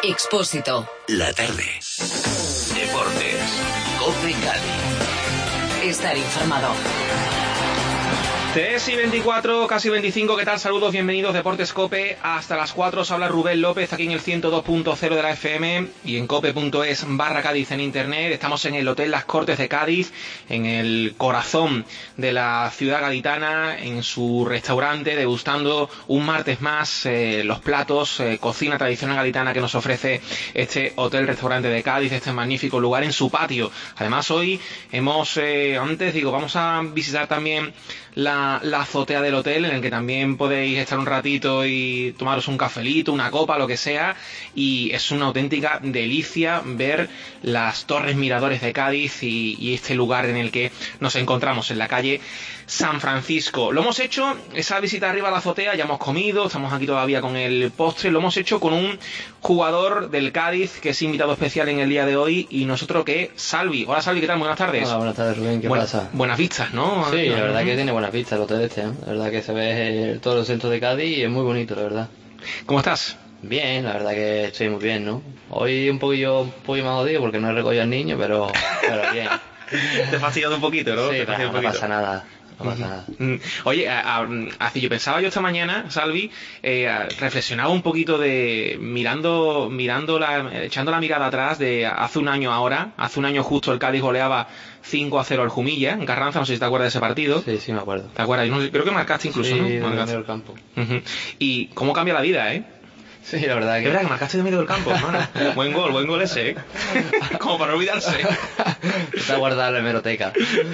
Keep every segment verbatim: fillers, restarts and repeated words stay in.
Expósito. La tarde. Deportes. COPE Cádiz. Estar informado. tres y veinticuatro, casi veinticinco, ¿qué tal? Saludos, bienvenidos, Deportes COPE. Hasta las cuatro os habla Rubén López, aquí en el ciento dos punto cero de la F M y en cope punto es barra Cádiz en internet. Estamos en el Hotel Las Cortes de Cádiz, en el corazón de la ciudad gaditana, en su restaurante, degustando un martes más eh, los platos, eh, cocina tradicional gaditana que nos ofrece este hotel-restaurante de Cádiz, este magnífico lugar en su patio. Además, hoy hemos, eh, antes digo, vamos a visitar también la, la azotea del hotel, en el que también podéis estar un ratito y tomaros un cafelito, una copa, lo que sea, y es una auténtica delicia ver las torres miradores de Cádiz y, y este lugar en el que nos encontramos, en la calle San Francisco. Lo hemos hecho, esa visita arriba a la azotea, ya hemos comido, estamos aquí todavía con el postre, lo hemos hecho con un jugador del Cádiz que es invitado especial en el día de hoy, y nosotros que Salvi. Hola Salvi, ¿qué tal? Buenas tardes. Hola, buenas tardes Rubén, ¿qué Buena, pasa? Buenas vistas, ¿no? Sí, la verdad que tiene buenas vistas el hotel este, ¿eh? La verdad que se ve eh, todo el centro de Cádiz y es muy bonito, la verdad. ¿Cómo estás? Bien, la verdad que estoy muy bien, ¿no? Hoy un poquillo, un poquillo más jodido porque no he recogido al niño, pero, pero bien. Te has fastidiado un poquito, ¿no? Sí, Te pero un no poquito. pasa nada. No pasa nada. Oye, a, a, así yo pensaba yo esta mañana, Salvi, eh, reflexionaba un poquito de mirando, mirando la, echando la mirada atrás de hace un año ahora, hace un año justo el Cádiz goleaba cinco a cero al Jumilla, en Carranza, no sé si te acuerdas de ese partido. Sí, sí me acuerdo. ¿Te acuerdas? No sé, creo que marcaste incluso, sí, ¿no? Sí, Marcaste. del campo. Uh-huh. Y cómo cambia la vida, ¿eh? Sí, la verdad que... Es verdad que marcaste de medio del campo, ¿no? Buen gol, buen gol ese, ¿eh? Como para no olvidarse. Está guardada la hemeroteca.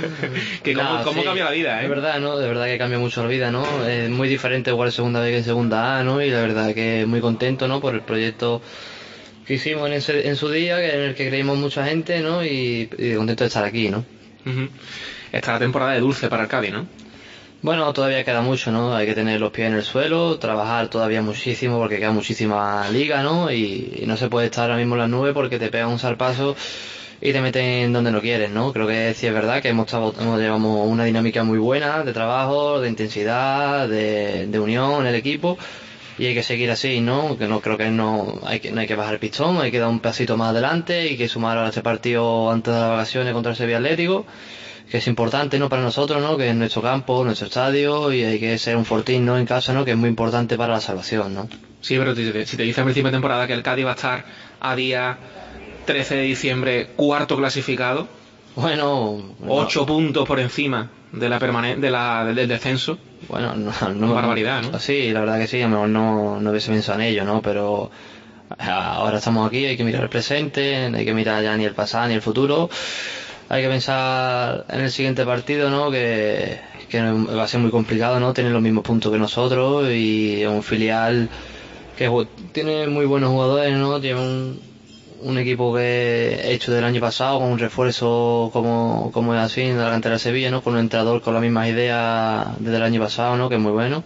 Que cómo, Nah, cómo sí, cambia la vida, ¿eh? Es verdad, ¿no? De verdad que cambia mucho la vida, ¿no? Es muy diferente jugar segunda vez que en segunda A, ¿no? Y la verdad que muy contento, ¿no? Por el proyecto que hicimos en, ese, en su día, que en el que creímos mucha gente, ¿no? Y, y contento de estar aquí, ¿no? Uh-huh. Esta es la temporada de dulce para el Cádiz, ¿no? Bueno, todavía queda mucho, ¿no? Hay que tener los pies en el suelo, trabajar todavía muchísimo porque queda muchísima liga, ¿no? Y, y no se puede estar ahora mismo en las nubes porque te pegan un zarpazo y te meten donde no quieres, ¿no? Creo que sí es verdad que hemos, hemos llevamos una dinámica muy buena de trabajo, de intensidad, de, de unión en el equipo, y hay que seguir así, ¿no? Que no creo que no hay que no hay que bajar el pistón, hay que dar un pasito más adelante y que sumar a este partido antes de las vacaciones contra el Sevilla Atlético, que es importante, ¿no? Para nosotros, ¿no? Que es nuestro campo, nuestro estadio, y hay que ser un fortín, ¿no? En casa, ¿no? Que es muy importante para la salvación, ¿no? Sí, pero si te, si te dice al principio de temporada que el Cádiz va a estar a día trece de diciembre cuarto clasificado, bueno, ocho no. puntos por encima de la permane de la del descenso. Bueno, no, no Una barbaridad, ¿no? Sí, la verdad que sí, a lo mejor no, no hubiese pensado en ello, ¿no? Pero ahora estamos aquí, hay que mirar el presente, no hay que mirar ya ni el pasado ni el futuro. Hay que pensar en el siguiente partido, ¿no? Que, que va a ser muy complicado, ¿no? Tener los mismos puntos que nosotros, y un filial que tiene muy buenos jugadores, ¿no? Tiene un, un equipo que he hecho del año pasado, con un refuerzo como, como es así, de la cantera de Sevilla, ¿no? Con un entrenador con las mismas ideas desde el año pasado, ¿no? Que es muy bueno.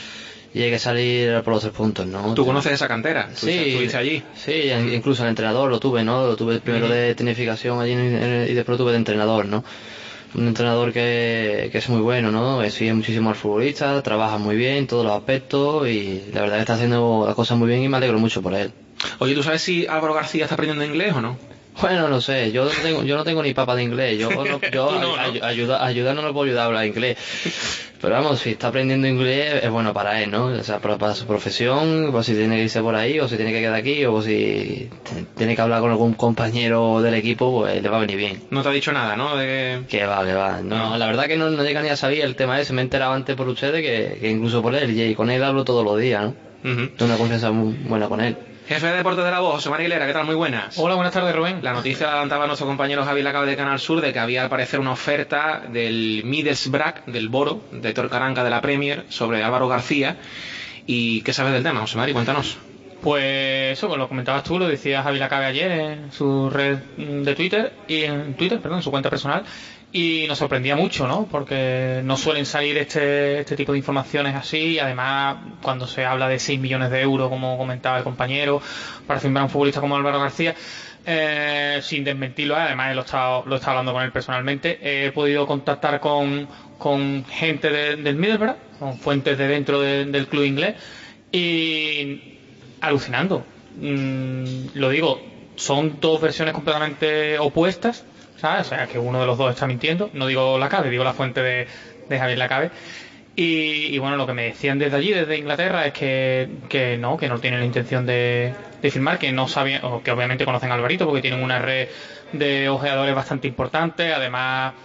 Y hay que salir por los tres puntos, ¿no? ¿Tú conoces esa cantera? ¿Tú Sí, estuviste allí? Sí, incluso el entrenador lo tuve, ¿no? Lo tuve primero de tecnificación allí y después lo tuve de entrenador, ¿no? Un entrenador que, que es muy bueno, ¿no? Que sigue muchísimo al futbolista, trabaja muy bien en todos los aspectos y la verdad que está haciendo las cosas muy bien y me alegro mucho por él. Oye, ¿tú sabes si Álvaro García está aprendiendo inglés o no? Bueno, no sé, yo no tengo, yo no tengo ni papa de inglés, yo, no, yo no, ¿no? Ay, ayuda, ayudar no le puedo ayudar a hablar inglés, pero vamos, si está aprendiendo inglés es bueno para él, ¿no? O sea, para, para su profesión, pues si tiene que irse por ahí, o si tiene que quedar aquí, o si tiene que hablar con algún compañero del equipo, pues le va a venir bien. No te ha dicho nada, ¿no? De... Que va, que va, no, no. La verdad que no, no llega ni a saber el tema ese, me he enterado antes por ustedes que, que incluso por él, y con él hablo todos los días, ¿no? Uh-huh. Tengo una confianza muy buena con él. Jefe de Deportes de la Voz, José María Aguilera, ¿qué tal? Muy buenas. Hola, buenas tardes, Rubén. La noticia la adelantaba nuestro compañero Javi Lacabe de Canal Sur de que había al parecer una oferta del Middlesbrough, del Boro, de Torcaranca de la Premier, sobre Álvaro García. ¿Y qué sabes del tema, José María? Cuéntanos. Pues eso, pues lo comentabas tú, lo decía Javi Lacabe ayer en su red de Twitter, y en Twitter, perdón, en su cuenta personal, y nos sorprendía mucho, ¿no? Porque no suelen salir este este tipo de informaciones así, y además cuando se habla de seis millones de euros, como comentaba el compañero, para firmar a un futbolista como Álvaro García, eh, sin desmentirlo, además él lo está lo está hablando con él personalmente, he podido contactar con, con gente de, del Middlesbrough, con fuentes de dentro de, del club inglés, y alucinando. mmm, lo digo, son dos versiones completamente opuestas, ¿sabes? O sea, que uno de los dos está mintiendo. No digo Lacabe, digo la fuente de, de Javier Lacabe. Y, y bueno, lo que me decían desde allí, desde Inglaterra, es que, que no, que no tienen la intención de, de firmar, que no sabían, o que obviamente conocen a Alvarito porque tienen una red de ojeadores bastante importante. Además,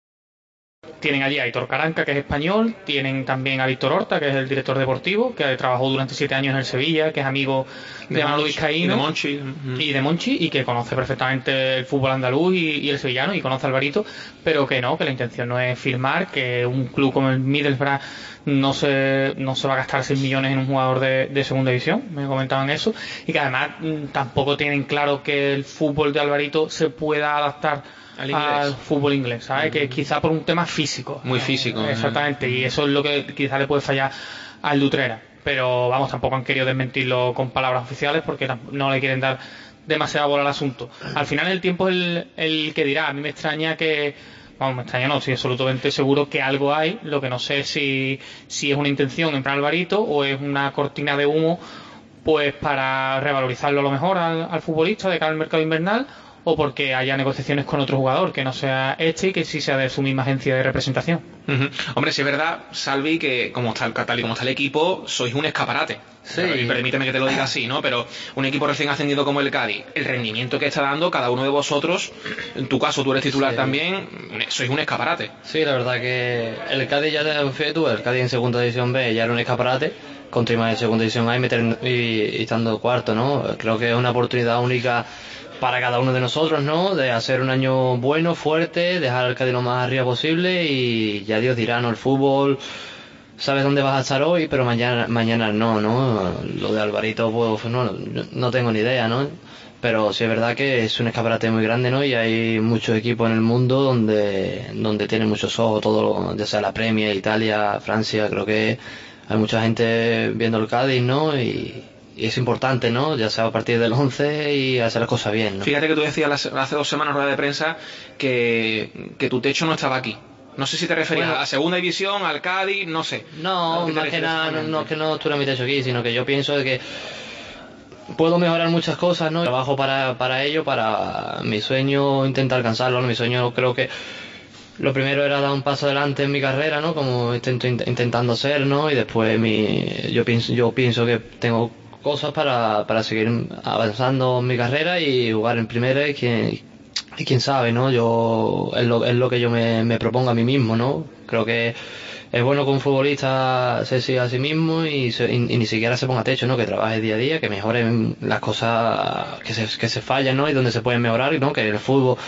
tienen allí a Aitor Caranca, que es español, tienen también a Víctor Horta, que es el director deportivo, que trabajó durante siete años en el Sevilla, que es amigo de, de Manolo Vizcaíno y de Monchi. y de Monchi, y que conoce perfectamente el fútbol andaluz y, y el sevillano, y conoce a Alvarito, pero que no, que la intención no es firmar, que un club como el Middlesbrough no se, no se va a gastar seis millones en un jugador de, de segunda división, me comentaban eso, y que además tampoco tienen claro que el fútbol de Alvarito se pueda adaptar al, al fútbol inglés, ¿sabes? Mm. Que quizá por un tema físico. Muy físico. Eh, exactamente, y eso es lo que quizá le puede fallar al de Utrera. Pero vamos, tampoco han querido desmentirlo con palabras oficiales porque no le quieren dar demasiada bola al asunto. Al final el tiempo es el, el que dirá. A mí me extraña que... Vamos, me extraña no, estoy absolutamente seguro que algo hay. Lo que no sé si, si es una intención en plan Alvarito o es una cortina de humo pues para revalorizarlo a lo mejor al, al futbolista de cara al mercado invernal, o porque haya negociaciones con otro jugador que no sea este y que sí sea de su misma agencia de representación. Uh-huh. Hombre, si es verdad, Salvi, que como está, tal y como está el equipo, sois un escaparate. Sí. Y permíteme que te lo diga así, ¿no? Pero un equipo recién ascendido como el Cádiz, el rendimiento que está dando cada uno de vosotros, en tu caso tú eres titular sí. también, sois un escaparate. Sí, la verdad que el Cádiz ya te tú, el Cádiz en segunda división B ya era un escaparate, con Trima en segunda división A y, meter, y, y estando cuarto, ¿no? Creo que es una oportunidad única para cada uno de nosotros, ¿no? De hacer un año bueno, fuerte, dejar al Cádiz lo más arriba posible y ya Dios dirá, ¿no? El fútbol, sabes dónde vas a estar hoy, pero mañana mañana no, ¿no? Lo de Alvarito, pues no, no tengo ni idea, ¿no? Pero sí es verdad que es un escaparate muy grande, ¿no? Y hay muchos equipos en el mundo donde donde tienen muchos ojos, todo, ya sea la Premier, Italia, Francia, creo que hay mucha gente viendo el Cádiz, ¿no? Y Y es importante, ¿no? Ya sea a partir del once y hacer las cosas bien, ¿no? Fíjate que tú decías hace dos semanas en rueda de prensa que, que tu techo no estaba aquí. No sé si te referías bueno, a segunda división, al Cádiz, no sé. No, más que nada, no, no es que no estuviera mi techo aquí, sino que yo pienso de que puedo mejorar muchas cosas, ¿no? Trabajo para, para ello, para mi sueño intentar alcanzarlo, ¿no? Mi sueño creo que lo primero era dar un paso adelante en mi carrera, ¿no? Como intento intentando hacer, ¿no? Y después mi, yo pienso, yo pienso que tengo cosas para, para seguir avanzando en mi carrera y jugar en primera y quién, y quién sabe, ¿no? Yo es lo, es lo que yo me, me propongo a mí mismo, ¿no? Creo que es bueno que un futbolista se siga a sí mismo y, se, y, y ni siquiera se ponga techo, ¿no? Que trabaje día a día, que mejore las cosas que se, que se fallan, ¿no? Y donde se pueden mejorar, ¿no? Que en el fútbol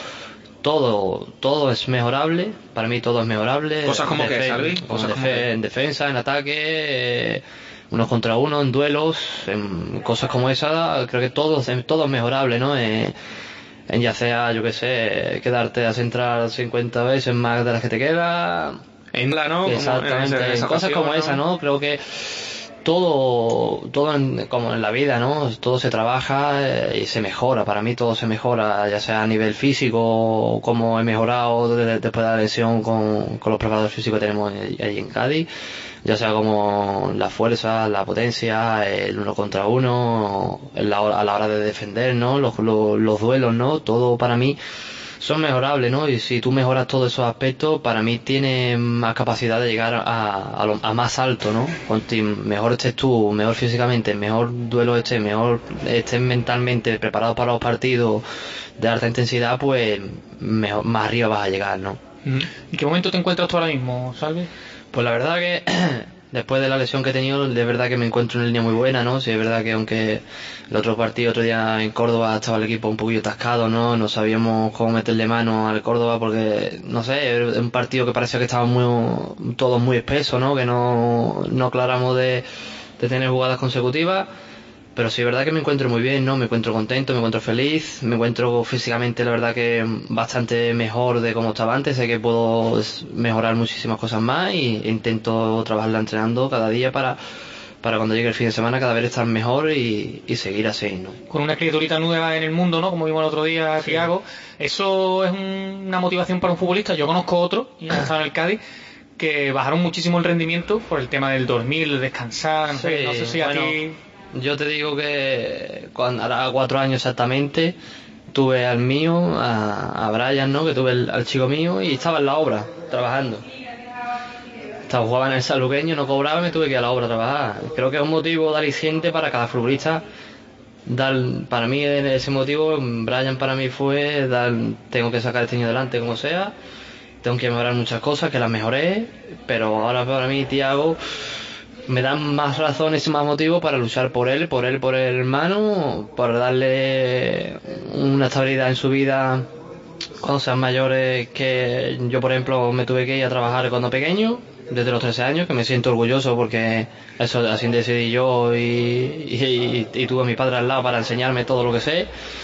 todo todo es mejorable, para mí todo es mejorable. Cosas como que, ¿Salvi? Cosas como que... En defensa, en ataque, eh, unos contra uno, en duelos, en cosas como esa, creo que todo, todo es mejorable, ¿no? Eh, en ya sea, yo qué sé, quedarte a centrar cincuenta veces más de las que te queda. En la, ¿no? Exactamente, en, esa, en cosas como ¿no? esa, ¿no? Creo que todo, todo en, como en la vida, ¿no? Todo se trabaja eh, y se mejora. Para mí todo se mejora, ya sea a nivel físico, como he mejorado de, después de la lesión con, con los preparadores físicos que tenemos ahí en Cádiz, ya sea como la fuerza, la potencia, el uno contra uno, la, a la hora de defender, ¿no? Los, los, los duelos, ¿no? Todo para mí son mejorables, ¿no? Y si tú mejoras todos esos aspectos, para mí tienes más capacidad de llegar a, a, lo, a más alto, ¿no? Cuanto mejor estés tú, mejor físicamente, mejor duelo estés, mejor estés mentalmente preparado para los partidos de alta intensidad, pues mejor, más arriba vas a llegar, ¿no? ¿Y qué momento te encuentras tú ahora mismo, Salvi? Pues la verdad que después de la lesión que he tenido, de verdad que me encuentro en una línea muy buena, ¿no? Sí, es verdad que aunque el otro partido, otro día en Córdoba, estaba el equipo un poquillo atascado, ¿no? No sabíamos cómo meterle mano al Córdoba porque, no sé, es un partido que parecía que estaba muy, todos muy espeso, ¿no? Que no, no aclaramos de, de tener jugadas consecutivas. Pero sí, es verdad que me encuentro muy bien, ¿no? Me encuentro contento, me encuentro feliz, me encuentro físicamente, la verdad que bastante mejor de como estaba antes. Sé que puedo mejorar muchísimas cosas más y intento trabajarla entrenando cada día para, para cuando llegue el fin de semana cada vez estar mejor y, y seguir así, ¿no? Con una criaturita nueva en el mundo, ¿no? Como vimos el otro día, sí. Thiago. Eso es un, una motivación para un futbolista. Yo conozco otro, y ya estaba en el Cádiz, que bajaron muchísimo el rendimiento por el tema del dormir, el descansar, no, sí, sé, no sé si bueno. a ti... Yo te digo que cuando hará cuatro años exactamente tuve al mío, a, a Brian, ¿no? Que tuve el, al chico mío y estaba en la obra, trabajando. Estaba jugando en el Sanluqueño, no cobraba, me tuve que ir a la obra a trabajar. Creo que es un motivo de aliciente para cada futbolista. Dar, para mí ese motivo, Brian para mí fue dar, tengo que sacar este año adelante como sea, tengo que mejorar muchas cosas, que las mejoré, pero ahora para mí Thiago me dan más razones y más motivos para luchar por él, por él, por el hermano, para darle una estabilidad en su vida cuando sean mayores, que yo por ejemplo me tuve que ir a trabajar cuando pequeño, desde los trece años, que me siento orgulloso porque eso así decidí yo y, y, y, y tuve a mi padre al lado para enseñarme todo lo que sé.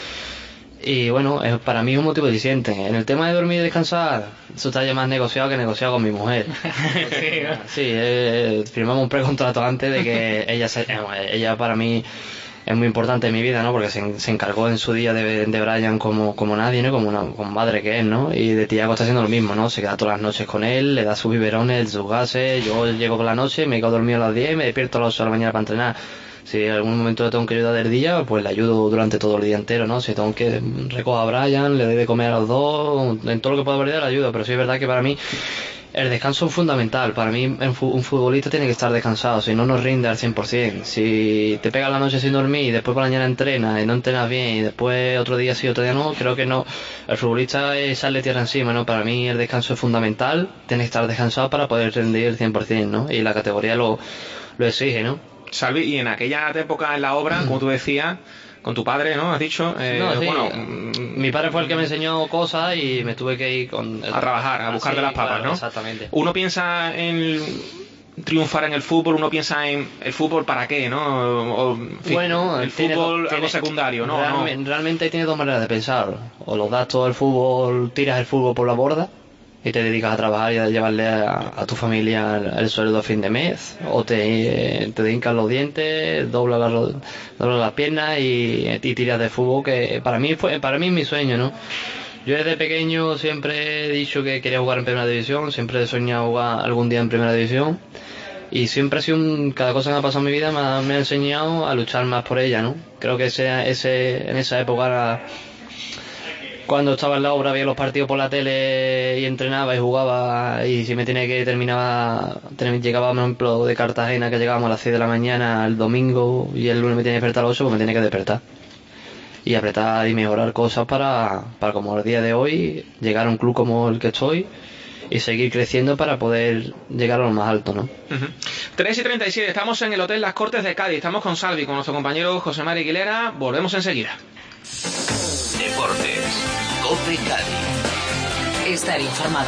Y bueno, es, para mí es un motivo diciente. En el tema de dormir y descansar, eso está ya más negociado que negociado con mi mujer. Sí, sí eh, firmamos un precontrato antes de que ella se, ella para mí es muy importante en mi vida, ¿no? Porque se, se encargó en su día de, de Brian como, como nadie, ¿no? Como una como madre que es, ¿no? Y de Thiago está haciendo lo mismo, ¿no? Se queda todas las noches con él, le da sus biberones, sus gases. Yo llego por la noche, me quedo dormido a las diez, me despierto a las ocho de la mañana para entrenar. Si en algún momento le tengo que ayudar del día, pues le ayudo durante todo el día entero, ¿no? Si tengo que recoger a Brian, le doy de comer a los dos, en todo lo que pueda variar le ayudo, pero sí es verdad que para mí el descanso es fundamental. Para mí un futbolista tiene que estar descansado, si no, no rinde al cien por ciento. Si te pegas la noche sin dormir y después por la mañana entrenas y no entrenas bien y después otro día sí, otro día no, creo que no. El futbolista es sale tierra encima, ¿no? Para mí el descanso es fundamental, tiene que estar descansado para poder rendir el cien por ciento, ¿no? Y la categoría lo, lo exige, ¿no? Salvi, y en aquella época en la obra, como tú decías, con tu padre, ¿no? Has dicho. Eh, no, sí. Bueno, mi padre fue el que me enseñó cosas y me tuve que ir con a trabajar, a buscar sí, de las papas, claro, ¿no? Exactamente. Uno piensa en triunfar en el fútbol, uno piensa en el fútbol para qué, ¿no? O, en fin, bueno, el tiene, fútbol tiene, algo secundario, ¿no? Realmente, no. realmente tiene dos maneras de pensar. O lo das todo el fútbol, tiras el fútbol por la borda y te dedicas a trabajar y a llevarle a, a tu familia el, el sueldo a fin de mes, o te, te hincas los dientes, doblas las, doblas las piernas y, y tiras de fútbol, que para mí fue para mí es mi sueño, ¿no? Yo desde pequeño siempre he dicho que quería jugar en primera división, siempre he soñado jugar algún día en primera división y siempre ha sido un, cada cosa que me ha pasado en mi vida me ha, me ha enseñado a luchar más por ella, ¿no? Creo que ese, ese en esa época era, cuando estaba en la obra veía los partidos por la tele y entrenaba y jugaba, y si me tenía que terminaba llegaba por ejemplo de Cartagena, que llegábamos a las seis de la mañana el domingo y el lunes me tenía que despertar a las ocho, pues me tenía que despertar y apretar y mejorar cosas para, para como el día de hoy llegar a un club como el que estoy y seguir creciendo para poder llegar a lo más alto, ¿no? Uh-huh. tres y treinta y siete, estamos en el Hotel Las Cortes de Cádiz, estamos con Salvi, con nuestro compañero José Mari Aguilera, volvemos enseguida. Deportes, COPE Cádiz. Estar informado.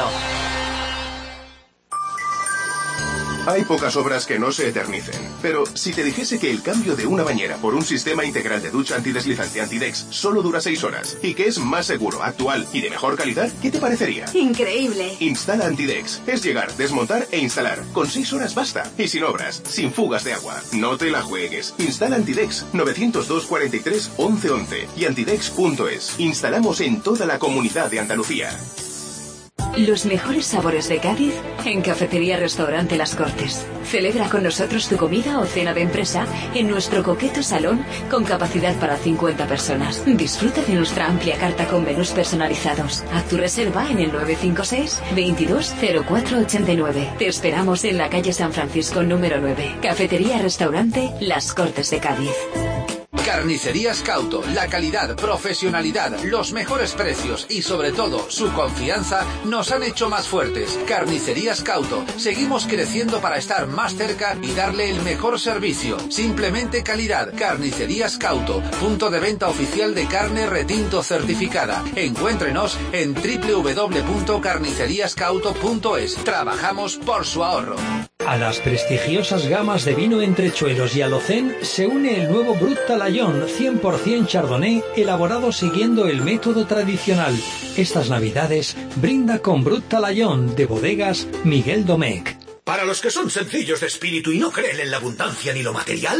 Hay pocas obras que no se eternicen, pero si te dijese que el cambio de una bañera por un sistema integral de ducha antideslizante Antidex solo dura seis horas y que es más seguro, actual y de mejor calidad, ¿qué te parecería? Increíble. Instala Antidex. Es llegar, desmontar e instalar. Con seis horas basta. Y sin obras, sin fugas de agua. No te la juegues. Instala Antidex. nueve cero dos, cuarenta y tres, once once y antidex punto es. Instalamos en toda la comunidad de Andalucía. Los mejores sabores de Cádiz en Cafetería Restaurante Las Cortes. Celebra con nosotros tu comida o cena de empresa en nuestro coqueto salón con capacidad para cincuenta personas. Disfruta de nuestra amplia carta con menús personalizados. Haz tu reserva en el nueve cinco seis, veintidós, cero cuatro ochenta y nueve. Te esperamos en la calle San Francisco número nueve. Cafetería Restaurante Las Cortes de Cádiz. Carnicerías Cauto, la calidad, profesionalidad, los mejores precios y sobre todo su confianza nos han hecho más fuertes. Carnicerías Cauto, seguimos creciendo para estar más cerca y darle el mejor servicio. Simplemente calidad. Carnicerías Cauto, punto de venta oficial de carne retinto certificada. Encuéntrenos en doble u doble u doble u punto carnicerías cauto punto es. Trabajamos por su ahorro. A las prestigiosas gamas de vino Entrechuelos y Alocén se une el nuevo Brut Talayón cien por ciento Chardonnay elaborado siguiendo el método tradicional. Estas navidades brinda con Brut Talayón de bodegas Miguel Domecq. Para los que son sencillos de espíritu y no creen en la abundancia ni lo material,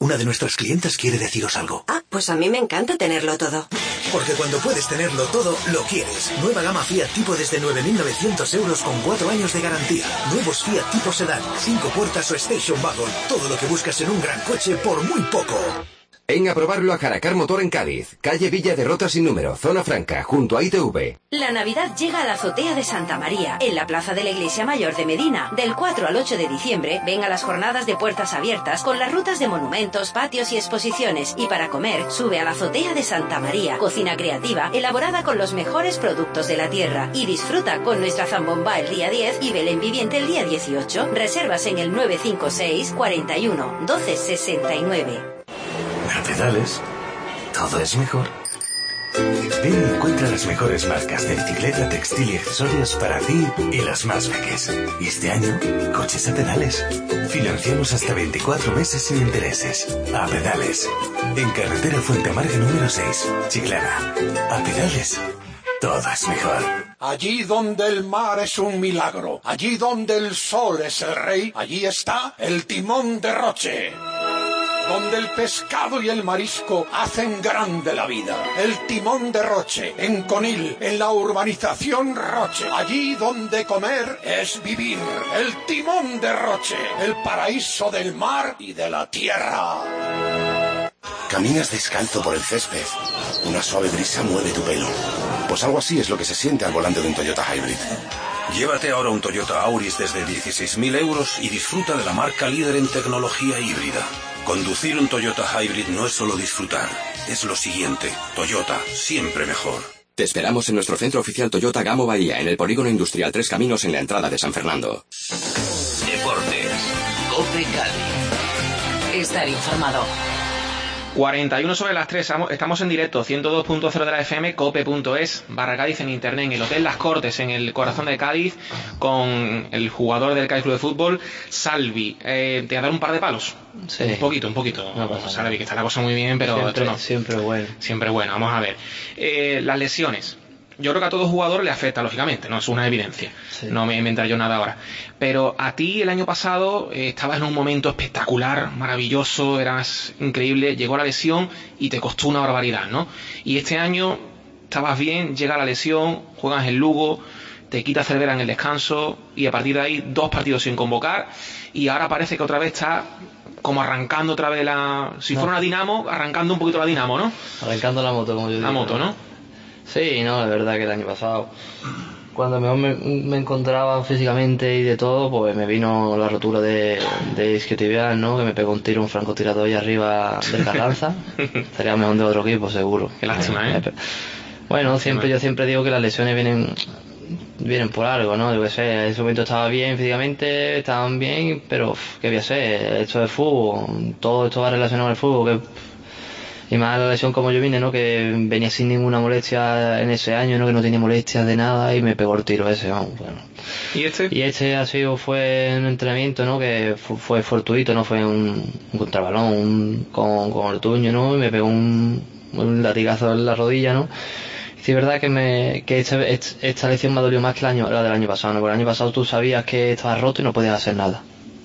una de nuestras clientas quiere deciros algo. Ah, pues a mí me encanta tenerlo todo. Porque cuando puedes tenerlo todo, lo quieres. Nueva gama Fiat Tipo desde nueve mil novecientos euros con cuatro años de garantía. Nuevos Fiat Tipo Sedán, cinco puertas o Station Wagon. Todo lo que buscas en un gran coche por muy poco. Ven a probarlo a Caracar Motor en Cádiz, calle Villa de Rota sin número, zona franca, junto a I T V. La Navidad llega a la azotea de Santa María, en la plaza de la Iglesia Mayor de Medina. Del cuatro al ocho de diciembre, ven a las jornadas de puertas abiertas con las rutas de monumentos, patios y exposiciones. Y para comer, sube a la azotea de Santa María, cocina creativa, elaborada con los mejores productos de la tierra. Y disfruta con nuestra zambomba el día diez y Belén Viviente el día dieciocho. Reservas en el nueve cinco seis, cuarenta y uno, doce sesenta y nueve. A Pedales, todo es mejor. Ven y encuentra las mejores marcas de bicicleta, textil y accesorios para ti y las más peques. Y este año, coches a pedales. Financiamos hasta veinticuatro meses sin intereses. A Pedales. En carretera Fuente Amarga número seis, Chiclana. A Pedales, todo es mejor. Allí donde el mar es un milagro, allí donde el sol es el rey, allí está el timón de Roche. Donde el pescado y el marisco hacen grande la vida. El timón de Roche, en Conil, en la urbanización Roche. Allí donde comer es vivir. El timón de Roche, el paraíso del mar y de la tierra. Caminas descalzo por el césped. Una suave brisa mueve tu pelo. Pues algo así es lo que se siente al volante de un Toyota Hybrid. Llévate ahora un Toyota Auris desde dieciséis mil euros y disfruta de la marca líder en tecnología híbrida. Conducir un Toyota Hybrid no es solo disfrutar, es lo siguiente. Toyota, siempre mejor. Te esperamos en nuestro centro oficial Toyota Gamo Bahía, en el Polígono Industrial Tres Caminos, en la entrada de San Fernando. Deportes. COPE Cádiz. Estar informado. cuarenta y uno sobre las tres, estamos en directo, ciento dos punto cero de la F M, cope punto es, barra Cádiz en internet, en el Hotel Las Cortes, en el corazón de Cádiz, con el jugador del Cádiz Club de Fútbol, Salvi. Eh, te voy a dar un par de palos. Sí. Un poquito, un poquito. No pasa Salvi, nada. Que está la cosa muy bien, pero siempre, esto no. Siempre bueno. Siempre bueno, vamos a ver. Eh, las lesiones. Yo creo que a todo jugador le afecta, lógicamente, no es una evidencia. Sí. No me voy a inventar yo nada ahora. Pero a ti el año pasado eh, estabas en un momento espectacular, maravilloso, eras increíble, llegó la lesión y te costó una barbaridad, ¿no? Y este año estabas bien, llega la lesión, juegas en Lugo, te quita Cervera en el descanso y a partir de ahí dos partidos sin convocar y ahora parece que otra vez está como arrancando otra vez la... Si no. fuera una Dinamo, arrancando un poquito la Dinamo, ¿no? Arrancando la moto, como yo digo. La moto, ¿no? Sí, no, es verdad que el año pasado, cuando mejor me, me encontraba físicamente y de todo, pues me vino la rotura de, de isquiotibial, ¿no? Que me pegó un tiro, un francotirador ahí arriba del Carranza. Estaría mejor de otro equipo, seguro. Qué lástima, ¿eh? Bueno, siempre yo siempre digo que las lesiones vienen vienen por algo, ¿no? Yo qué sé, en ese momento estaba bien físicamente, estaban bien, pero qué voy a hacer, esto es fútbol, todo esto va relacionado al fútbol, que... Y más la lesión como yo vine, ¿no? Que venía sin ninguna molestia en ese año, ¿no? Que no tenía molestias de nada y me pegó el tiro ese, vamos, bueno. ¿Y este? Y este ha sido, fue un entrenamiento, ¿no? Que fue, fue fortuito, ¿no? Fue un, un contrabalón, un, con, con Ortuño, ¿no? Y me pegó un, un latigazo en la rodilla, ¿no? Y sí, es verdad que me, que esta, esta lesión me dolió más que el año, la del año pasado, ¿no? Porque el año pasado tú sabías que estabas roto y no podías hacer nada.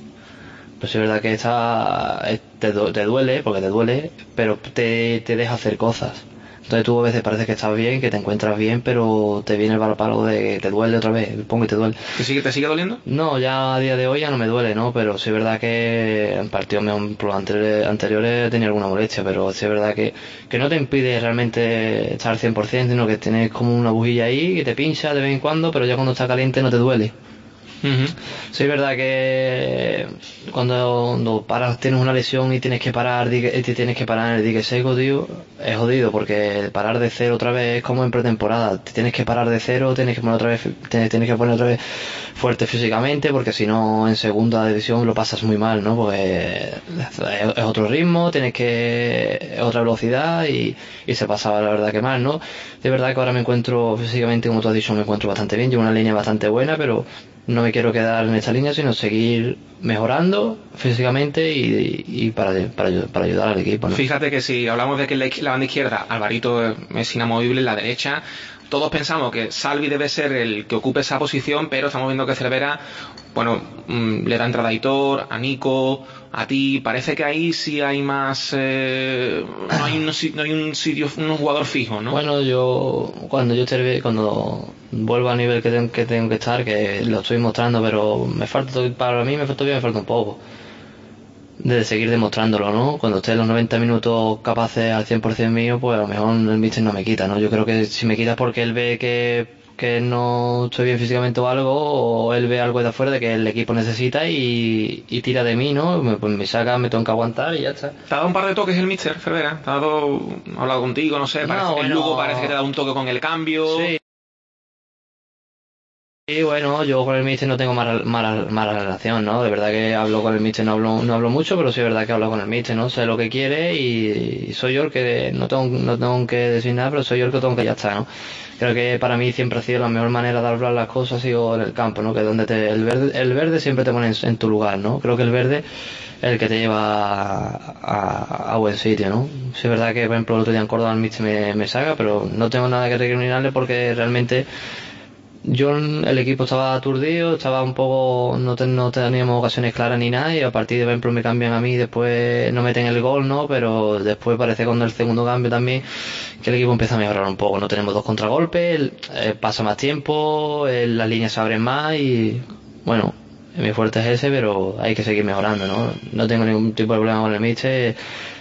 Pues es verdad que esta te, te duele, porque te duele, pero te, te deja hacer cosas. Entonces tú a veces parece que estás bien, que te encuentras bien, pero te viene el palo de que te duele otra vez, pongo y te duele. ¿Te sigue, ¿Te sigue doliendo? No, ya a día de hoy ya no me duele, ¿no? Pero sí es verdad que en partidos anteriores, anteriores tenía alguna molestia, pero sí es verdad que, que no te impide realmente estar cien por ciento, sino que tienes como una bujilla ahí que te pincha de vez en cuando, pero ya cuando está caliente no te duele. Uh-huh. Sí, es verdad que cuando, cuando paras, tienes una lesión y tienes que parar y tienes que parar en el dique seco, tío, es jodido, porque parar de cero otra vez es como en pretemporada. Tienes que parar de cero, tienes que poner otra vez, tienes, tienes que poner otra vez fuerte físicamente, porque si no en segunda división lo pasas muy mal, ¿no? Porque es, es otro ritmo, tienes que es otra velocidad y, y se pasaba la verdad que mal, ¿no? De verdad que ahora me encuentro físicamente, como tú has dicho, me encuentro bastante bien, llevo una línea bastante buena, pero no me quiero quedar en esta línea, sino seguir mejorando físicamente y, y para, para, para ayudar al equipo, ¿no? Fíjate que si hablamos de que la, la banda izquierda, Alvarito es inamovible, en la derecha, todos pensamos que Salvi debe ser el que ocupe esa posición, pero estamos viendo que Cervera, bueno, mmm, le da entrada a Aitor, a Nico, a ti, parece que ahí sí hay más, eh, no hay un, no hay un sitio, un jugador fijo, ¿no? Bueno, yo cuando yo termine, cuando vuelva al nivel que tengo, que tengo que estar, que lo estoy mostrando, pero me falta, para mí me falta bien, me falta un poco de seguir demostrándolo, ¿no? Cuando esté en los noventa minutos capaces al cien por ciento mío, pues a lo mejor el míster no me quita, ¿no? Yo creo que si me quita porque él ve que que no estoy bien físicamente o algo, o él ve algo de afuera de que el equipo necesita y, y tira de mí, ¿no? Me, pues me saca, me tengo que aguantar y ya está. ¿Te ha dado un par de toques el míster, Cervera? ¿Te ha dado, ha hablado contigo, no sé? Parece, no, bueno, el Lugo parece que te da un toque con el cambio. Sí. Y bueno, yo con el míster no tengo mala, mala, mala relación, ¿no? De verdad que hablo con el míster, no hablo, no hablo mucho, pero sí es verdad que hablo con el míster, ¿no? Sé lo que quiere y, y soy yo el que, no tengo, no tengo que decir nada, pero soy yo el que tengo que ya está, ¿no? Creo que para mí siempre ha sido la mejor manera de hablar las cosas ha sido en el campo, ¿no? Que donde te, el verde, el verde siempre te pone en, en tu lugar, ¿no? Creo que el verde es el que te lleva a, a, a buen sitio, ¿no? Sí es verdad que, por ejemplo, el otro día en Córdoba el míster me, me saca, pero no tengo nada que recriminarle porque realmente yo, el equipo estaba aturdido, estaba un poco, no, te, no teníamos ocasiones claras ni nada, y a partir de, por ejemplo, me cambian a mí, después no meten el gol, ¿no? Pero después parece con el segundo cambio también que el equipo empieza a mejorar un poco, no tenemos dos contragolpes, eh, pasa más tiempo, eh, las líneas se abren más y, bueno, mi fuerte es ese, pero hay que seguir mejorando, ¿no? No tengo ningún tipo de problema con el míster,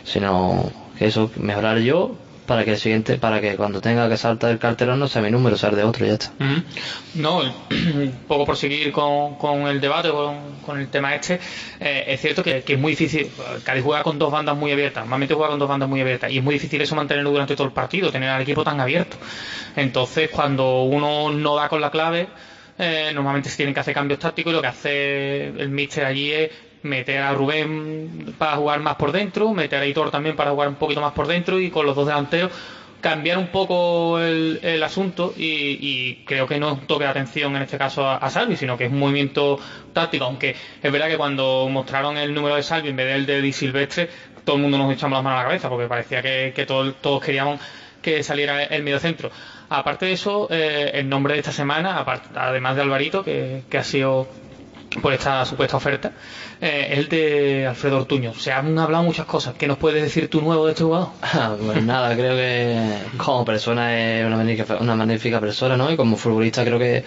sino que eso, mejorar yo, para que el siguiente, para que cuando tenga que saltar el cartelón no sea mi número, sea de otro y ya está. Uh-huh. No, un poco por seguir con, con el debate, con, con el tema este, eh, es cierto que, que es muy difícil. Cádiz juega con dos bandas muy abiertas, normalmente juega con dos bandas muy abiertas, y es muy difícil eso mantenerlo durante todo el partido, tener al equipo tan abierto. Entonces, cuando uno no da con la clave, eh, normalmente se tienen que hacer cambios tácticos, y lo que hace el míster allí es meter a Rubén para jugar más por dentro, meter a Hitor también para jugar un poquito más por dentro, y con los dos delanteros cambiar un poco el, el asunto, y, y creo que no es un toque de atención en este caso a, a Salvi, sino que es un movimiento táctico, aunque es verdad que cuando mostraron el número de Salvi en vez del de Di Silvestre, todo el mundo nos echamos las manos a la cabeza porque parecía que, que todo, todos queríamos que saliera el mediocentro. Aparte de eso, eh, el nombre de esta semana, aparte, además de Alvarito, que, que ha sido por esta supuesta oferta, eh, el de Alfredo Ortuño. Se han hablado muchas cosas. ¿Qué nos puedes decir tú nuevo de este jugador? Pues nada, creo que como persona es una magnífica, una magnífica persona, ¿no? Y como futbolista creo que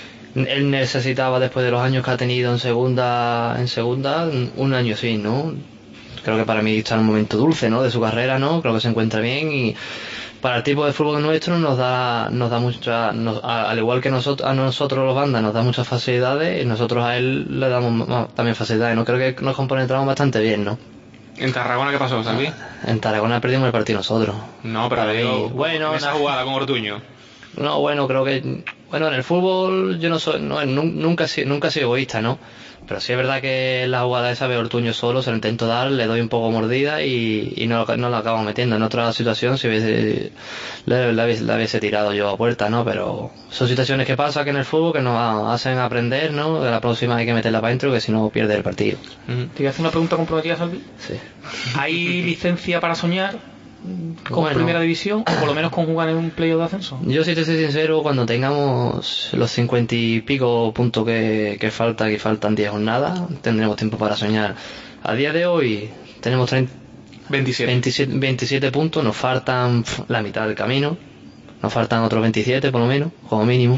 él necesitaba, después de los años que ha tenido en segunda, en segunda, un año así, ¿no? Creo que para mí está en un momento dulce, ¿no? De su carrera, ¿no? Creo que se encuentra bien y para el tipo de fútbol nuestro nos da nos da mucha, nos, a, al igual que nosotros a nosotros los bandas nos da muchas facilidades, y nosotros a él le damos más, también facilidades, ¿no? Creo que nos compenetramos bastante bien, ¿no? ¿En Tarragona qué pasó, Salvi? En Tarragona perdimos el partido nosotros. No, pero Para digo, mí, bueno, en esa na, jugada con Ortuño. No, bueno, creo que bueno, en el fútbol yo no soy no, nunca nunca he sido egoísta, ¿no? Pero sí es verdad que la jugada esa de Ortuño solo se la intento dar, le doy un poco mordida y, y no, no la acabo metiendo. En otra situación si hubiese, la, la, la hubiese tirado yo a puerta, ¿no? Pero son situaciones que pasan que en el fútbol que nos hacen aprender, ¿no? De la próxima hay que meterla para adentro, que si no pierde el partido. Uh-huh. Te voy a hacer una pregunta comprometida, Salvi. Sí. ¿Hay licencia para soñar con bueno, primera división, o por lo menos con jugar en un playoff de ascenso? Yo, si te soy sincero, cuando tengamos los cincuenta y pico puntos que, que falta, que faltan diez jornadas, tendremos tiempo para soñar. A día de hoy tenemos treinta, veintisiete. veintisiete, veintisiete puntos, nos faltan la mitad del camino, nos faltan otros veintisiete por lo menos, como mínimo.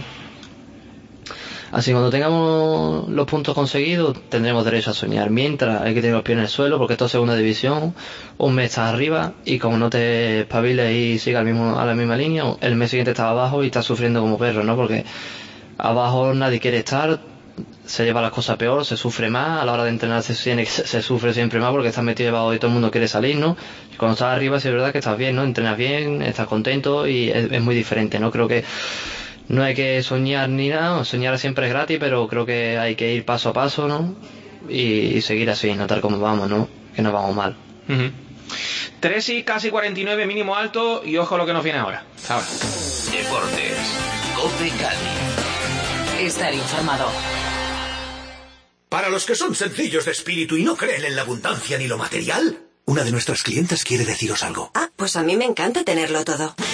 Así que cuando tengamos los puntos conseguidos tendremos derecho a soñar. Mientras hay que tener los pies en el suelo, porque esto es segunda división, un mes estás arriba y como no te espabiles y sigas al mismo, a la misma línea, el mes siguiente estás abajo y estás sufriendo como perro, ¿no? Porque abajo nadie quiere estar, se lleva las cosas peor, se sufre más, a la hora de entrenar se, se, se sufre siempre más porque estás metido debajo y todo el mundo quiere salir, ¿no? Y cuando estás arriba sí es verdad que estás bien, ¿no? Entrenas bien, estás contento y es, es muy diferente, ¿no? Creo que no hay que soñar ni nada, soñar siempre es gratis, pero creo que hay que ir paso a paso, ¿no? Y, y seguir así, notar cómo vamos, ¿no? Que no vamos mal. Uh-huh. tres y casi cuarenta y nueve, mínimo alto, y ojo lo que nos viene ahora. Ahora. Deportes. COPE Cádiz. Estar informado. Para los que son sencillos de espíritu y no creen en la abundancia ni lo material, una de nuestras clientas quiere deciros algo. Ah, pues a mí me encanta tenerlo todo.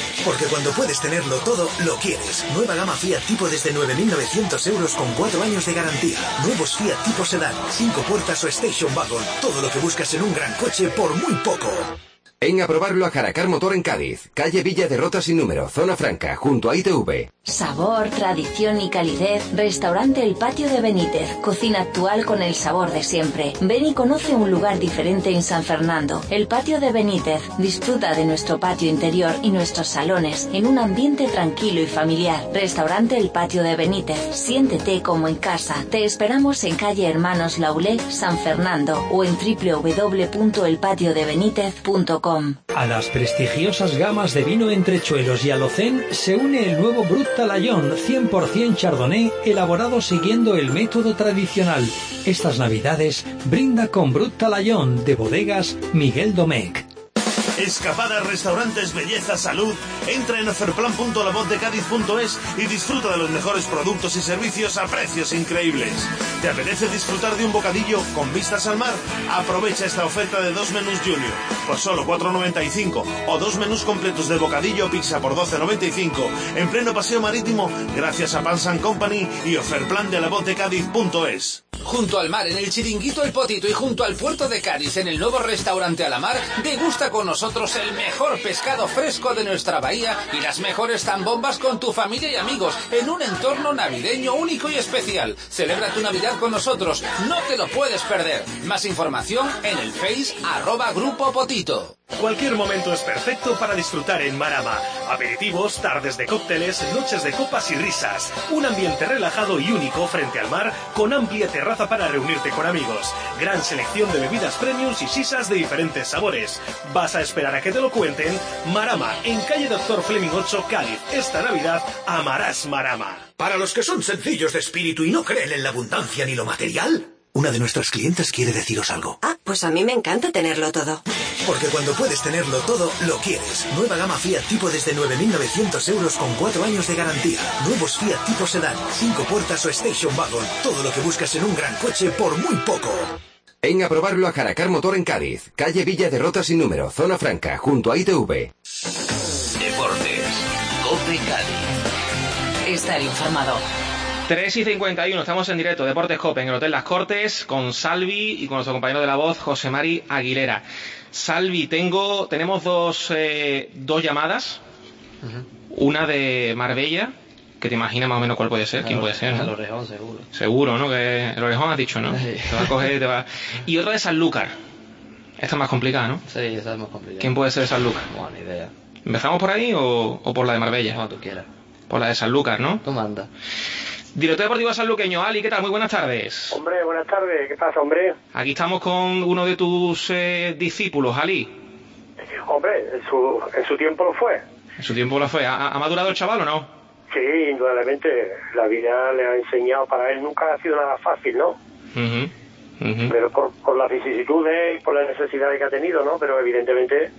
Porque cuando puedes tenerlo todo, lo quieres. Nueva gama Fiat Tipo desde nueve mil novecientos euros con cuatro años de garantía. Nuevos Fiat Tipo Sedán, cinco puertas o Station Wagon. Todo lo que buscas en un gran coche por muy poco. Ven a probarlo a Caracar Motor en Cádiz, calle Villa de Rota sin número, zona franca, junto a I T V. Sabor, tradición y calidez. Restaurante El Patio de Benítez. Cocina actual con el sabor de siempre. Ven y conoce un lugar diferente en San Fernando. El Patio de Benítez. Disfruta de nuestro patio interior y nuestros salones en un ambiente tranquilo y familiar. Restaurante El Patio de Benítez. Siéntete como en casa. Te esperamos en calle Hermanos Laulé, San Fernando, o en doble u doble u doble u punto el patio de benítez punto com. A las prestigiosas gamas de vino Entrechuelos y Alocén se une el nuevo Brut Talayón cien por ciento Chardonnay elaborado siguiendo el método tradicional. Estas navidades brinda con Brut Talayón de bodegas Miguel Domecq. Escapadas, restaurantes, belleza, salud. Entra en oferplan punto la voz de cádiz punto es y disfruta de los mejores productos y servicios a precios increíbles. ¿Te apetece disfrutar de un bocadillo con vistas al mar? Aprovecha esta oferta de dos menús junior por solo cuatro noventa y cinco o dos menús completos de bocadillo o pizza por doce noventa y cinco en pleno paseo marítimo gracias a Pans and Company y oferplan de la voz de cádiz punto es. Junto al mar, en el Chiringuito El Potito y junto al puerto de Cádiz, en el nuevo restaurante a la mar, degusta con nosotros el mejor pescado fresco de nuestra bahía y las mejores zambombas con tu familia y amigos, en un entorno navideño único y especial. Celebra tu Navidad con nosotros, no te lo puedes perder. Más información en el Face, arroba Grupo Potito. Cualquier momento es perfecto para disfrutar en Marama. Aperitivos, tardes de cócteles, noches de copas y risas. Un ambiente relajado y único frente al mar, con amplia terraza para reunirte con amigos. Gran selección de bebidas premiums y sisas de diferentes sabores. ¿Vas a esperar a que te lo cuenten? Marama, en calle Doctor Fleming ocho, Cádiz. Esta Navidad amarás Marama. Para los que son sencillos de espíritu y no creen en la abundancia ni lo material, una de nuestras clientes quiere deciros algo. Ah, pues a mí me encanta tenerlo todo. Porque cuando puedes tenerlo todo, lo quieres. Nueva gama Fiat Tipo desde nueve mil novecientos euros con cuatro años de garantía. Nuevos Fiat Tipo Sedán, cinco puertas o Station Wagon. Todo lo que buscas en un gran coche por muy poco. Ven a probarlo a Caracar Motor en Cádiz, calle Villa de Rota sin número, zona franca, junto a I T V. Deportes. COPE Cádiz. Estar informado. tres y cincuenta y uno, estamos en directo, Deportes COPE, en el Hotel Las Cortes, con Salvi y con nuestro compañero de la voz, José Mari Aguilera. Salvi, tengo, tenemos dos, eh, dos llamadas, uh-huh. Una de Marbella, que te imaginas más o menos cuál puede ser, quién puede ser, ¿no? El Orejón, seguro. Seguro, ¿no? Que el Orejón has dicho, ¿no? Sí. Te va a coger, te va... Y otra de Sanlúcar. Esta es más complicada, ¿no? Sí, esta es más complicada. ¿Quién puede ser de Sanlúcar? No, ni idea. ¿Empezamos por ahí o, o por la de Marbella? Como tú quieras. Por la de Sanlúcar, ¿no? Tú manda. Director deportivo sanluqueño, Ali, ¿qué tal? Muy buenas tardes. Hombre, buenas tardes, ¿qué pasa, hombre? Aquí estamos con uno de tus eh, discípulos, Ali. Hombre, en su, en su tiempo lo fue. En su tiempo lo fue. ¿Ha, ha madurado el chaval o no? Sí, indudablemente. La vida le ha enseñado, para él nunca ha sido nada fácil, ¿no? Uh-huh. Uh-huh. Pero por, por las vicisitudes y por las necesidades que ha tenido, ¿no? Pero evidentemente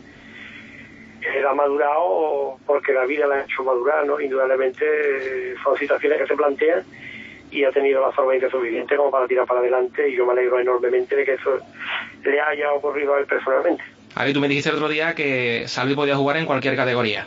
él ha madurado porque la vida le ha hecho madurar, ¿no? Indudablemente son situaciones que se plantean y ha tenido la solvencia suficiente como para tirar para adelante, y yo me alegro enormemente de que eso le haya ocurrido a él personalmente. Ali, tú me dijiste el otro día que Salvi podía jugar en cualquier categoría.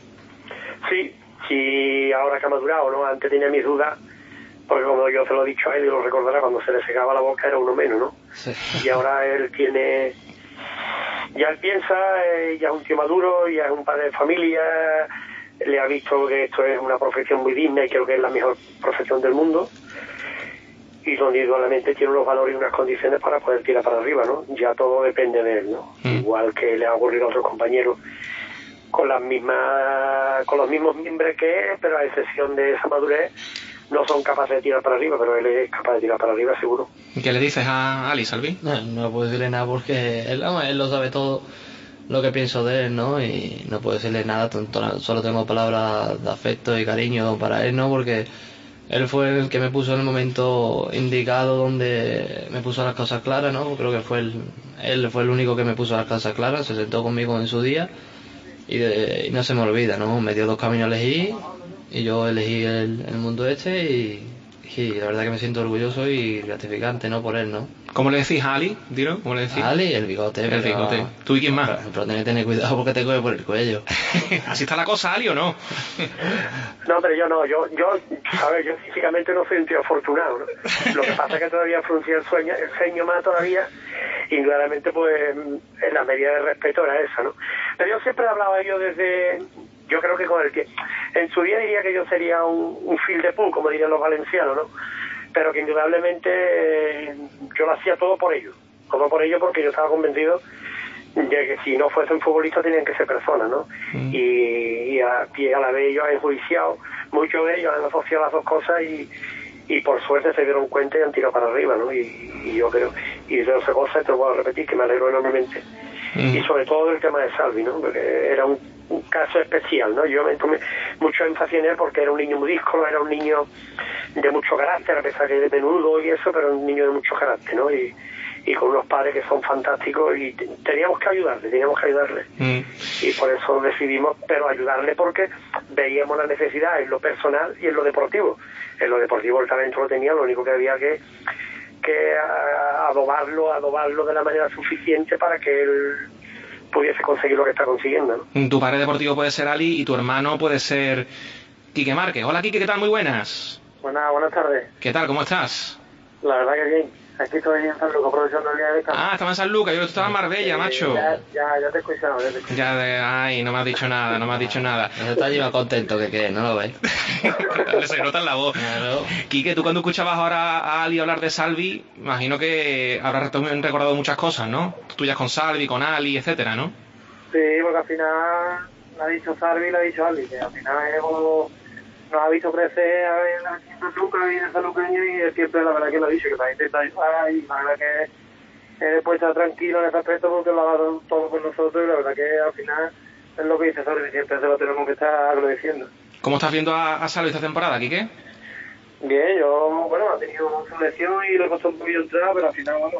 Sí, sí, ahora que ha madurado, ¿no? Antes tenía mis dudas, porque como yo se lo he dicho a él y lo recordará, cuando se le secaba la boca era uno menos, ¿no? Sí. Y ahora él tiene... Ya él piensa, eh, ya es un tío maduro, ya es un padre de familia, le ha visto que esto es una profesión muy digna y creo que es la mejor profesión del mundo, y donde indudablemente tiene unos valores y unas condiciones para poder tirar para arriba, ¿no? Ya todo depende de él, ¿no? Mm. Igual que le ha ocurrido a otros compañeros con las mismas, con los mismos miembros que él, pero a excepción de esa madurez no son capaces de tirar para arriba, pero él es capaz de tirar para arriba seguro. ¿Qué le dices a Ali, Salvi? No, no puedo decirle nada porque él, él lo sabe todo lo que pienso de él, ¿no? Y no puedo decirle nada, tonto, solo tengo palabras de afecto y cariño para él, ¿no? Porque él fue el que me puso en el momento indicado, donde me puso las cosas claras, ¿no? Creo que fue el, él fue el único que me puso las cosas claras, se sentó conmigo en su día y, de, y no se me olvida, ¿no? Me dio dos caminos a elegir y yo elegí el, el mundo este y, y la verdad que me siento orgulloso y gratificante, ¿no? Por él, ¿no? ¿Cómo le decís a Ali? Dilo, ¿cómo le decís? A Ali, el bigote. El pero, bigote. ¿Tú y quién más? Pero, pero tenés que tener cuidado porque te coge por el cuello. ¿Así está la cosa, Ali, o no? No, pero yo no, yo, yo, a ver, yo físicamente no soy un tío afortunado, ¿no? Lo que pasa es que todavía fruncía el sueño, el ceño más todavía, y claramente pues en la medida de respeto era esa, ¿no? Pero yo siempre hablaba yo desde, yo creo que con el que, en su día diría que yo sería un, un fil de pool, como dirían los valencianos, ¿no? Pero que indudablemente eh, yo lo hacía todo por ellos, todo por ellos porque yo estaba convencido de que si no fuesen futbolistas tenían que ser personas, ¿no? Mm. Y, y, a, y a la vez ellos han enjuiciado, muchos de ellos han asociado las dos cosas y, y por suerte se dieron cuenta y han tirado para arriba, ¿no? Y, y yo creo, y de otra cosa, te lo voy a repetir, que me alegro enormemente. Mm. Y sobre todo del tema de Salvi, ¿no? Porque era un, un caso especial, ¿no? Yo me tomé mucho énfasis en él porque era un niño muy díscolo, era un niño de mucho carácter, a pesar que de menudo y eso, pero un niño de mucho carácter, ¿no? Y, y con unos padres que son fantásticos y t- teníamos que ayudarle, teníamos que ayudarle. Mm. Y por eso decidimos, pero ayudarle porque veíamos la necesidad en lo personal y en lo deportivo. En lo deportivo el talento lo tenía, lo único que había que que a, adobarlo, adobarlo de la manera suficiente para que él pudiese conseguir lo que está consiguiendo, ¿no? Tu padre deportivo puede ser Ali y tu hermano puede ser Quique Márquez. Hola Quique, ¿qué tal? Muy buenas. Buenas, buenas tardes. ¿Qué tal? ¿Cómo estás? La verdad que bien. Aquí estoy en San Lucas, aprovechando el día de descanso. Ah, estaba en San Lucas, yo estaba en Marbella, eh, macho. Ya, ya, ya te he escuchado, ya te he escuchado. Ya de, ay, no me has dicho nada, no me has dicho nada. No está allí más contento que que, ¿no lo ves? Se nota en la voz. Claro. Quique, tú cuando escuchabas ahora a Ali hablar de Salvi, imagino que habrás recordado muchas cosas, ¿no? Tuyas con Salvi, con Ali, etcétera, ¿no? Sí, porque al final lo ha dicho Salvi y lo ha dicho Ali, que al final hemos, nos ha visto crecer a ver aquí en San Lucas y en San Luqueño y él siempre la verdad que lo ha dicho, que la intenta ayudar y la verdad que él puede estar tranquilo en ese aspecto porque lo ha dado todo con nosotros y la verdad que al final es lo que dice Salvi, siempre se lo tenemos que estar agradeciendo. ¿Cómo estás viendo a, a Salvi esta temporada, Quique? Bien, yo, bueno, ha tenido su lesión y le costó un poquillo entrar, pero al final, bueno,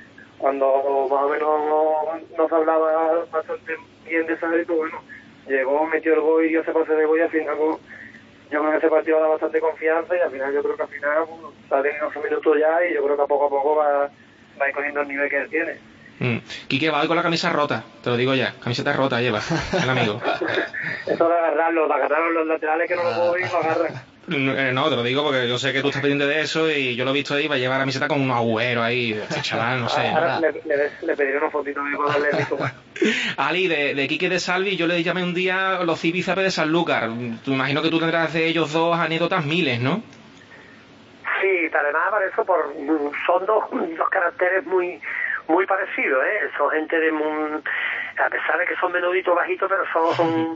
cuando más o menos nos hablaba bastante bien de Salvi, pues bueno, llegó, metió el gol y dio ese pase de gol y al final pues, yo creo que ese partido da bastante confianza y al final yo creo que al final pues, ha tenido ocho minutos ya y yo creo que a poco a poco va, va a ir cogiendo el nivel que él tiene. Mm. Quique va hoy con la camisa rota, te lo digo ya, camiseta rota lleva, el amigo. Eso de agarrarlo, de agarrar los laterales que no lo puedo ver y lo agarran. No, te lo digo porque yo sé que tú estás pendiente de eso y yo lo he visto ahí, va a llevar la camiseta con un agujero ahí, este chaval, no sé. Ahora le, le, le pediré una fotito de para darle el visto bueno. Ali, de, de Quique de Salvi, yo le llamé un día los cibíceps de Sanlúcar. Tú imagino que tú tendrás de ellos dos anécdotas miles, ¿no? Sí, además para eso por, son dos, dos caracteres muy muy parecidos, ¿eh? Son gente de muy, a pesar de que son menuditos, bajitos, pero son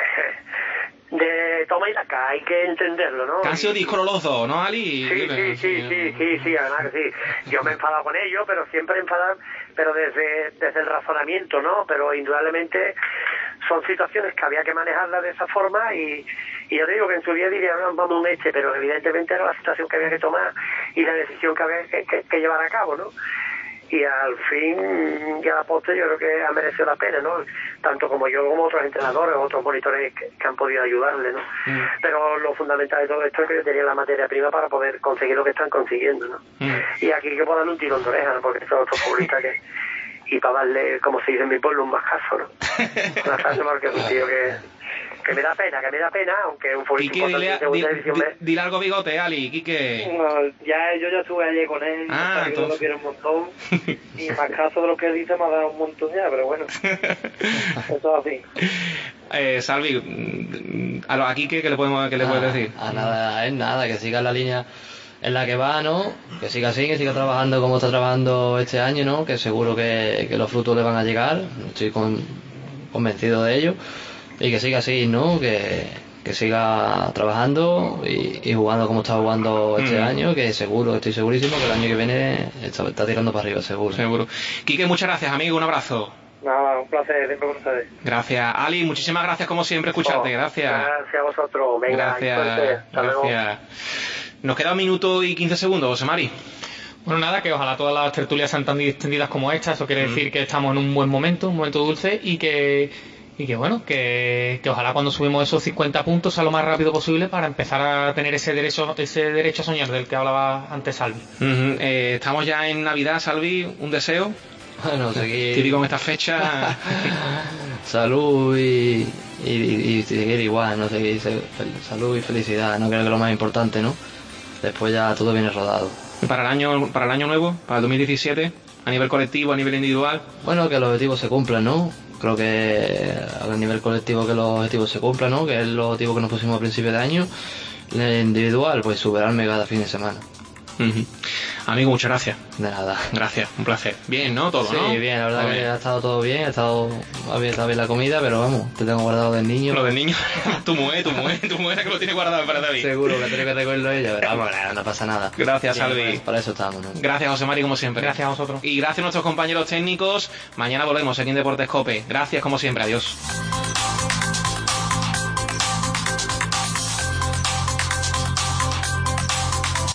de toma y daca, hay que entenderlo, ¿no? Que han sido díscolos los dos, ¿no, Ali? Sí, sí, sí, sí, sí, sí, además que sí. Yo me he enfadado con ellos, pero siempre he enfadado, pero desde, desde el razonamiento, ¿no? Pero indudablemente son situaciones que había que manejarlas de esa forma y, y yo te digo que en su día diría, no, vamos un este, pero evidentemente era la situación que había que tomar y la decisión que había que, que, que llevar a cabo, ¿no? Y al fin y a la postre yo creo que ha merecido la pena, ¿no? Tanto como yo como otros entrenadores, otros monitores que, que han podido ayudarle, ¿no? Mm. Pero lo fundamental de todo esto es que tenían la materia prima para poder conseguir lo que están consiguiendo, ¿no? Mm. Y aquí hay que poner un tirón de oreja, ¿no? Porque son otros futbolistas que... Y para darle, como se dice en mi pueblo, un mascazo, ¿no? Una frase porque es un tío que... que me da pena, que me da pena, aunque un futbolista importante de segunda división B. Dile algo bigote, Ali, Quique. No, ya, yo ya estuve ayer con él, ah, que yo lo quiero un montón, y más caso de lo que él dice me ha dado un montón ya, pero bueno, eso es así. Eh, Salvi, a, a Quique, ¿qué le podemos qué le ah, puedes decir? A nada, es nada, que siga en la línea en la que va, ¿no? Que siga así, que siga trabajando como está trabajando este año, ¿no? Que seguro que, que los frutos le van a llegar, estoy con, convencido de ello. Y que siga así, ¿no? Que, que siga trabajando y, y jugando como está jugando este mm. año, que seguro, estoy segurísimo que el año que viene está, está tirando para arriba, seguro. Seguro. Quique, muchas gracias, amigo, un abrazo. Nada, un placer, siempre con ustedes. Gracias. Ali, muchísimas gracias como siempre escucharte, gracias. Gracias a vosotros, venga. Gracias, gracias. Nos queda un minuto y quince segundos, José Mari. Bueno, nada, que ojalá todas las tertulias sean tan extendidas como esta, eso quiere mm. decir que estamos en un buen momento, un momento dulce y que... Y que bueno, que, que ojalá cuando subimos esos cincuenta puntos sea lo más rápido posible para empezar a tener ese derecho ese derecho a soñar del que hablaba antes Salvi. Uh-huh. eh, estamos ya en Navidad, Salvi, un deseo. Bueno, seguir... típico en esta fecha. Salud y, y, y, y seguir igual, ¿no? Seguir, salud y felicidad, no creo que es lo más importante, ¿no? Después ya todo viene rodado. ¿Y para el año, para el año nuevo, para el dos mil diecisiete, a nivel colectivo, a nivel individual? Bueno, que los objetivos se cumplan, ¿no? Creo que a nivel colectivo que los objetivos se cumplan, ¿no? Que es el objetivo que nos pusimos a principios de año. El individual, pues superarme cada fin de semana. Uh-huh. Amigo, muchas gracias. De nada. Gracias, un placer. Bien, ¿no? Todo, sí, ¿no? Sí, bien, la verdad que ha estado todo bien, ha estado, ha estado bien la comida, pero vamos, te tengo guardado del niño. Lo del niño, tu mujer, tu mujer, tu mujer que lo tiene guardado para David. Seguro que tiene que recuerdo ella, pero vamos, no pasa nada. Gracias, bien, Salvi. Pues, para eso estamos, ¿no? Gracias, José Mari, como siempre. Gracias a vosotros. Y gracias a nuestros compañeros técnicos. Mañana volvemos aquí en Deportes Cope. Gracias, como siempre. Adiós.